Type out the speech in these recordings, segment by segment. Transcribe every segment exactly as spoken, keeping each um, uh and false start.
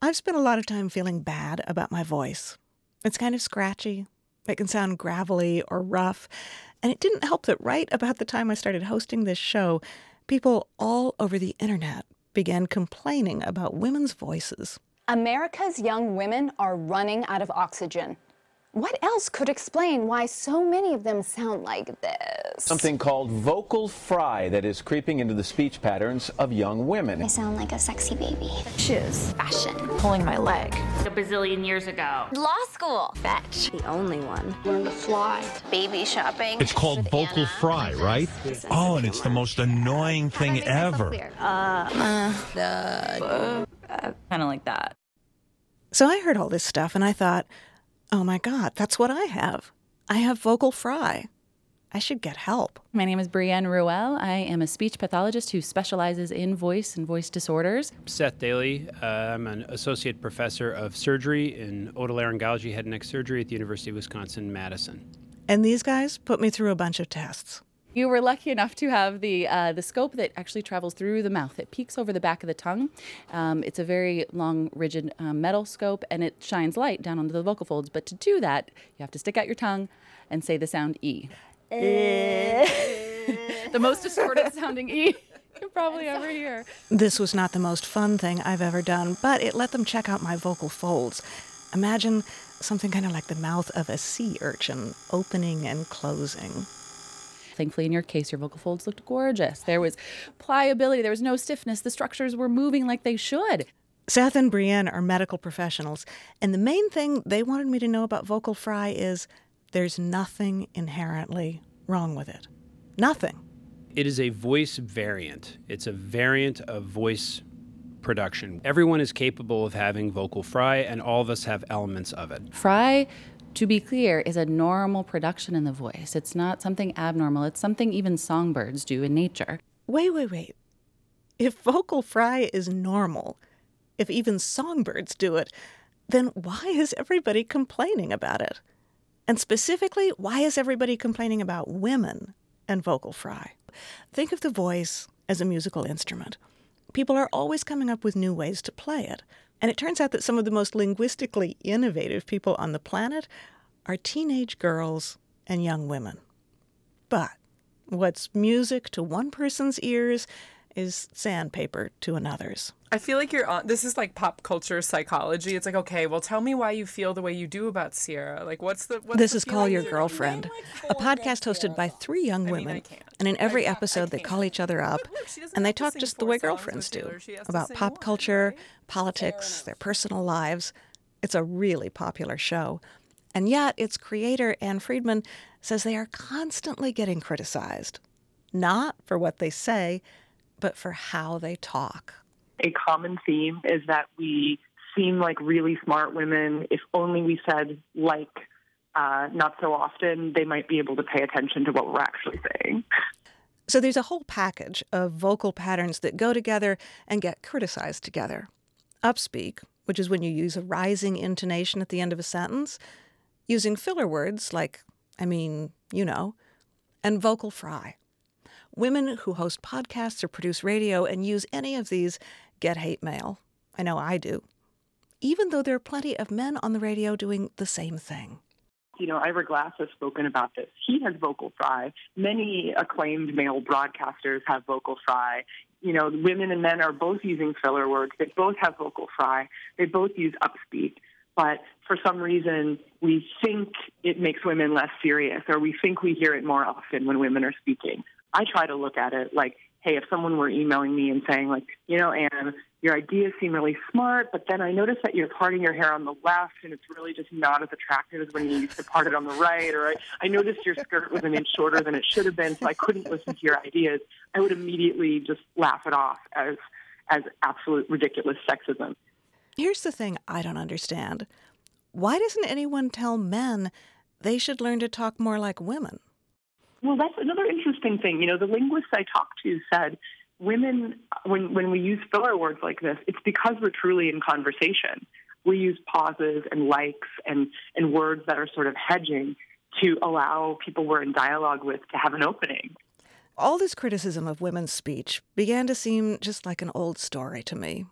I've spent a lot of time feeling bad about my voice. It's kind of scratchy. It can sound gravelly or rough. And it didn't help that right about the time I started hosting this show, people all over the internet began complaining about women's voices. America's young women are running out of oxygen. What else could explain why so many of them sound like this? Something called vocal fry that is creeping into the speech patterns of young women. I sound like a sexy baby. Shoes. Fashion. Pulling my leg. A bazillion years ago. Law school. Fetch. The only one. Learn to fly. Baby shopping. It's called vocal Anna. fry, right? Oh, and it's the most annoying thing ever. Uh, uh, uh, uh, uh kind of like that. So I heard all this stuff and I thought, oh my God, that's what I have. I have vocal fry. I should get help. My name is Brienne Ruel. I am a speech pathologist who specializes in voice and voice disorders. Seth Daly. Uh, I'm an associate professor of surgery in otolaryngology, head and neck surgery at the University of Wisconsin-Madison. And these guys put me through a bunch of tests. You were lucky enough to have the uh, the scope that actually travels through the mouth. It peeks over the back of the tongue. Um, it's a very long, rigid um, metal scope, and it shines light down onto the vocal folds. But to do that, you have to stick out your tongue and say the sound E. The most distorted sounding E you probably ever hear. This was not the most fun thing I've ever done, but it let them check out my vocal folds. Imagine something kind of like the mouth of a sea urchin, opening and closing. Thankfully, in your case, your vocal folds looked gorgeous. There was pliability. There was no stiffness. The structures were moving like they should. Seth and Brienne are medical professionals, and the main thing they wanted me to know about vocal fry is there's nothing inherently wrong with it. Nothing. It is a voice variant. It's a variant of voice production. Everyone is capable of having vocal fry, and all of us have elements of it. Fry, to be clear, is a normal production in the voice. It's not something abnormal. It's something even songbirds do in nature. Wait, wait, wait. If vocal fry is normal, if even songbirds do it, then why is everybody complaining about it? And specifically, why is everybody complaining about women and vocal fry? Think of the voice as a musical instrument. People are always coming up with new ways to play it. And it turns out that some of the most linguistically innovative people on the planet are teenage girls and young women. But what's music to one person's ears is sandpaper to another's. I feel like you're on, this is like pop culture psychology. It's like, okay, well, tell me why you feel the way you do about Sierra. Like, what's the, what's This the is Call Your like Girlfriend, a podcast hosted by three young women. I mean, and in every episode, they call each other up, look, and they talk just the way girlfriends do, about pop one, culture, right? politics, their personal lives. It's a really popular show. And yet, its creator, Ann Friedman, says they are constantly getting criticized. Not for what they say, but for how they talk. A common theme is that we seem like really smart women. If only we said like uh, not so often, they might be able to pay attention to what we're actually saying. So there's a whole package of vocal patterns that go together and get criticized together. Upspeak, which is when you use a rising intonation at the end of a sentence, using filler words like, I mean, you know, and vocal fry. Women who host podcasts or produce radio and use any of these get hate mail. I know I do. Even though there are plenty of men on the radio doing the same thing. You know, Ira Glass has spoken about this. He has vocal fry. Many acclaimed male broadcasters have vocal fry. You know, women and men are both using filler words. They both have vocal fry. They both use upspeak. But for some reason, we think it makes women less serious, or we think we hear it more often when women are speaking. I try to look at it like, hey, if someone were emailing me and saying, like, you know, Anne, your ideas seem really smart, but then I noticed that you're parting your hair on the left, and it's really just not as attractive as when you used to part it on the right, or I, I noticed your skirt was an inch shorter than it should have been, so I couldn't listen to your ideas, I would immediately just laugh it off as as absolute ridiculous sexism. Here's the thing I don't understand. Why doesn't anyone tell men they should learn to talk more like women? Well, that's another interesting thing. You know, the linguists I talked to said women, when, when we use filler words like this, it's because we're truly in conversation. We use pauses and likes and, and words that are sort of hedging to allow people we're in dialogue with to have an opening. All this criticism of women's speech began to seem just like an old story to me.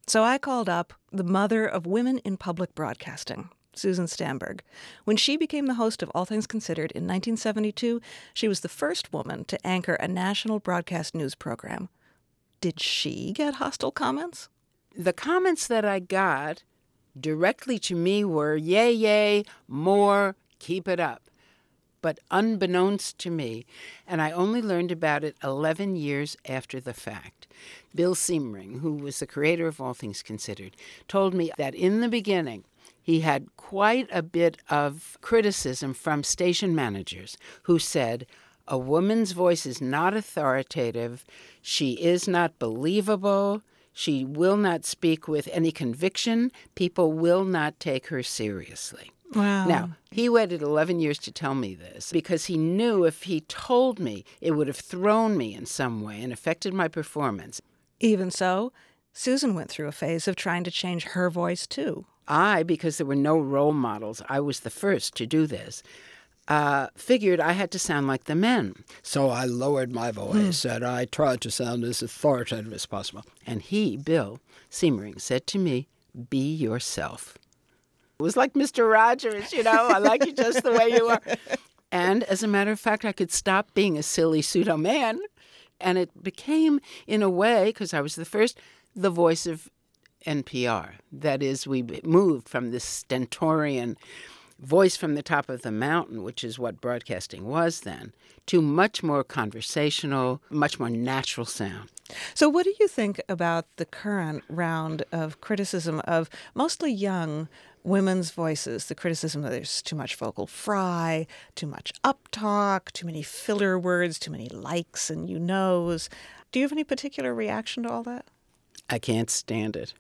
So I called up the mother of women in public broadcasting, Susan Stamberg. When she became the host of All Things Considered in nineteen seventy-two, she was the first woman to anchor a national broadcast news program. Did she get hostile comments? The comments that I got directly to me were, yay, yay, more, keep it up. But unbeknownst to me, and I only learned about it eleven years after the fact, Bill Siemering, who was the creator of All Things Considered, told me that in the beginning, he had quite a bit of criticism from station managers who said, a woman's voice is not authoritative, she is not believable, she will not speak with any conviction, people will not take her seriously. Wow. Now, he waited eleven years to tell me this because he knew if he told me, it would have thrown me in some way and affected my performance. Even so, Susan went through a phase of trying to change her voice, too. I, because there were no role models, I was the first to do this, uh, figured I had to sound like the men. So I lowered my voice and I tried to sound as authoritative as possible. And he, Bill Siemering, said to me, be yourself. It was like Mister Rogers, you know, I like you just the way you are. And as a matter of fact, I could stop being a silly pseudo-man. And it became, in a way, because I was the first, the voice of N P R. That is, we moved from this stentorian voice from the top of the mountain, which is what broadcasting was then, to much more conversational, much more natural sound. So what do you think about the current round of criticism of mostly young women's voices, the criticism that there's too much vocal fry, too much uptalk, too many filler words, too many likes and you knows? Do you have any particular reaction to all that? I can't stand it.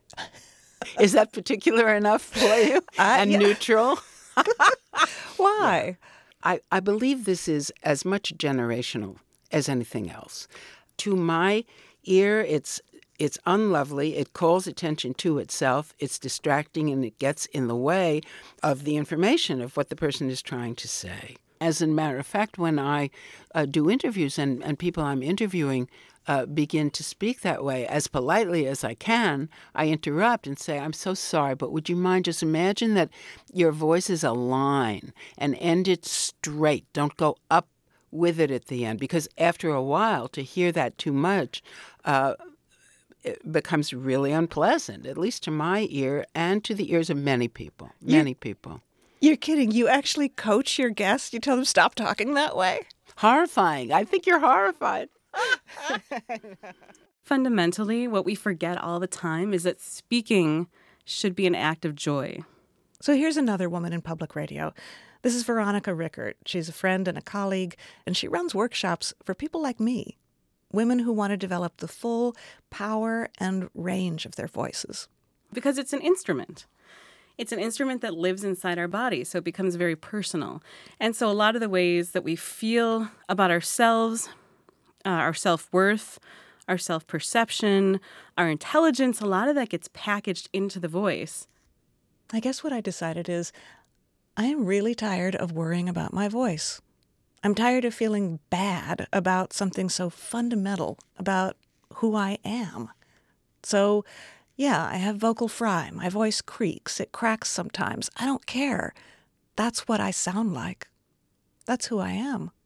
Is that particular enough for you? Uh, and yeah. neutral? Why? I, I believe this is as much generational as anything else. To my ear, it's it's unlovely. It calls attention to itself. It's distracting, and it gets in the way of the information of what the person is trying to say. As a matter of fact, when I uh, do interviews and, and people I'm interviewing uh, begin to speak that way, as politely as I can, I interrupt and say, I'm so sorry, but would you mind just imagine that your voice is a line and end it straight. Don't go up with it at the end, because after a while, to hear that too much uh, it becomes really unpleasant, at least to my ear and to the ears of many people, many you, people. You're kidding. You actually coach your guests? You tell them stop talking that way? Horrifying. I think you're horrified. Fundamentally, what we forget all the time is that speaking should be an act of joy. So here's another woman in public radio. This is Veronica Rickert. She's a friend and a colleague, and she runs workshops for people like me, women who want to develop the full power and range of their voices. Because it's an instrument. It's an instrument that lives inside our body, so it becomes very personal. And so a lot of the ways that we feel about ourselves, uh, our self-worth, our self-perception, our intelligence, a lot of that gets packaged into the voice. I guess what I decided is I am really tired of worrying about my voice. I'm tired of feeling bad about something so fundamental about who I am. So, yeah, I have vocal fry. My voice creaks. It cracks sometimes. I don't care. That's what I sound like. That's who I am.